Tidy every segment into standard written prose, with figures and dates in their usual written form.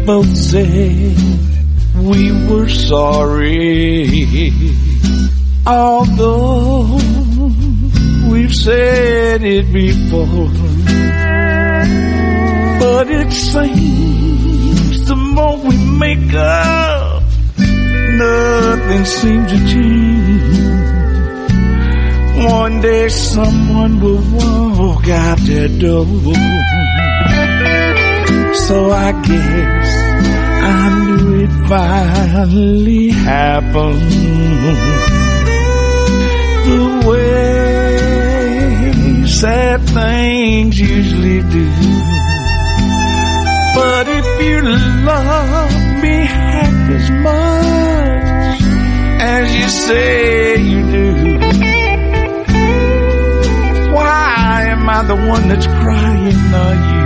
both said we were sorry, although we've said it before. But it seems the more we make up, nothing seems to change. One day someone will walk out that door. So I guess I knew it finally happened the way sad things usually do. But if you love me half as much as you say you do, why am I the one that's crying on you?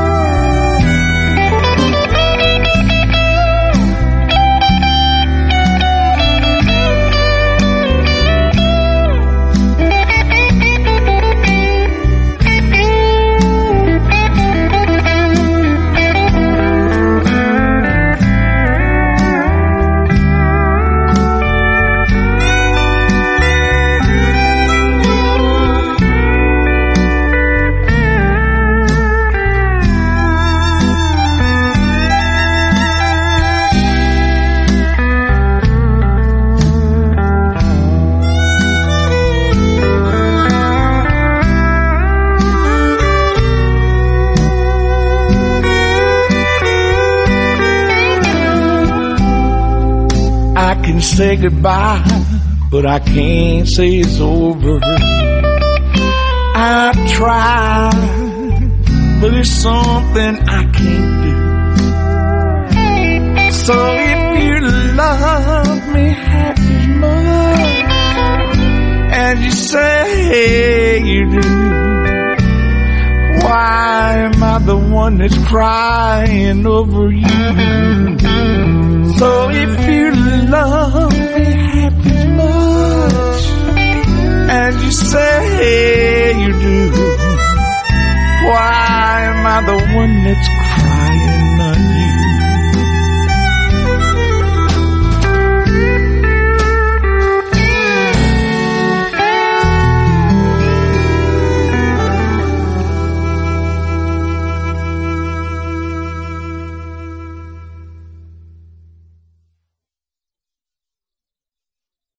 I can say goodbye, but I can't say it's over. I've tried, but it's something I can't do. So if you love me half as much as you say you do, why am I the one that's crying over you? So if you love me half as much as you say you do, why am I the one that's crying